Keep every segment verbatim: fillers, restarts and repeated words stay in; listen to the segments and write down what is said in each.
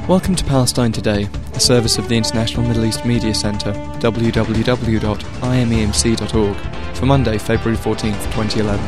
Welcome to Palestine Today, a service of the International Middle East Media Centre, w w w dot i m e m c dot org, for Monday, February fourteenth, twenty eleven.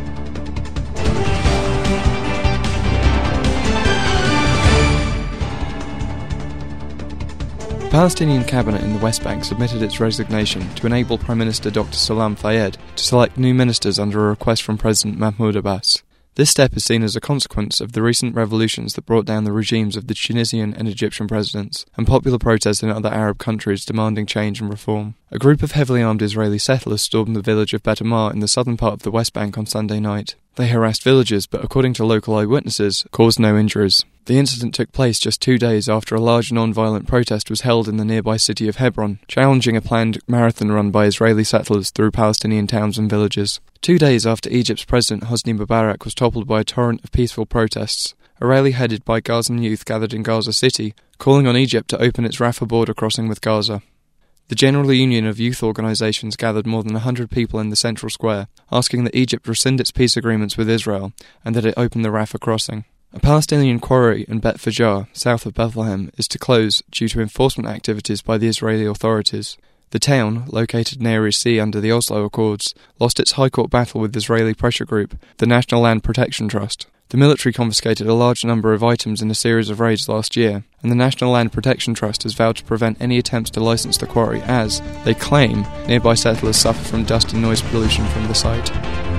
The Palestinian cabinet in the West Bank submitted its resignation to enable Prime Minister Doctor Salam Fayyad to select new ministers under a request from President Mahmoud Abbas. This step is seen as a consequence of the recent revolutions that brought down the regimes of the Tunisian and Egyptian presidents, and popular protests in other Arab countries demanding change and reform. A group of heavily armed Israeli settlers stormed the village of Bet Amar in the southern part of the West Bank on Sunday night. They harassed villagers, but according to local eyewitnesses, caused no injuries. The incident took place just two days after a large non-violent protest was held in the nearby city of Hebron, challenging a planned marathon run by Israeli settlers through Palestinian towns and villages. Two days after Egypt's President Hosni Mubarak was toppled by a torrent of peaceful protests, a rally headed by Gazan youth gathered in Gaza City, calling on Egypt to open its Rafah border crossing with Gaza. The General Union of Youth Organisations gathered more than one hundred people in the central square, asking that Egypt rescind its peace agreements with Israel and that it open the Rafah crossing. A Palestinian quarry in Bet Fajar, south of Bethlehem, is to close due to enforcement activities by the Israeli authorities. The town, located near a sea under the Oslo Accords, lost its high court battle with Israeli pressure group, the National Land Protection Trust. The military confiscated a large number of items in a series of raids last year, and the National Land Protection Trust has vowed to prevent any attempts to license the quarry as, they claim, nearby settlers suffer from dust and noise pollution from the site.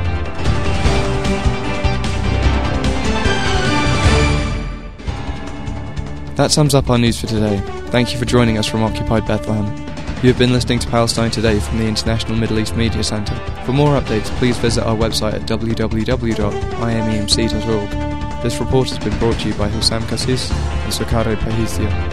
That sums up our news for today. Thank you for joining us from Occupied Bethlehem. You have been listening to Palestine Today from the International Middle East Media Centre. For more updates, please visit our website at w w w dot i m e m c dot org. This report has been brought to you by Hussam Kassis and Sokare Pahithia.